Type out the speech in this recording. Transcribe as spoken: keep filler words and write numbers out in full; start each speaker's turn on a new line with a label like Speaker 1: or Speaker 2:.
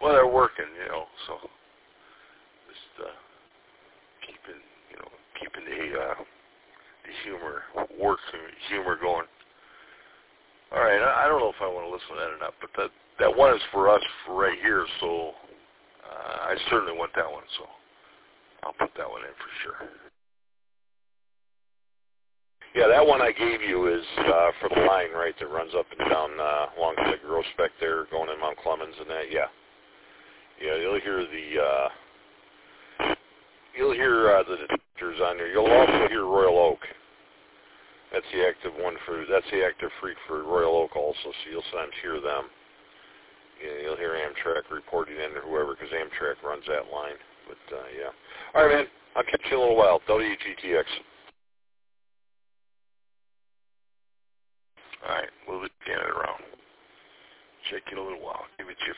Speaker 1: Well, they're working, you know, so just uh, keeping, you know, keeping the uh, the humor, work humor going. All right, I, I don't know if I want to listen to that or not, but that that one is for us for right here, so uh, I certainly want that one, so I'll put that one in for sure.
Speaker 2: Yeah, that one I gave you is uh, for the line, right, that runs up and down uh, along the growth spec there, going in Mount Clemens and that. Yeah, yeah, you'll hear the uh, you'll hear uh, the detectors on there. You'll also hear Royal Oak. That's the active one for that's the active freak for Royal Oak also. So you'll sometimes hear them. Yeah, you'll hear Amtrak reporting in or whoever, because Amtrak runs that line. But uh, yeah, all right, man. I'll catch you in a little while. W G T X.
Speaker 1: All right, move it, scan it around. Check in a little while. Give it to you.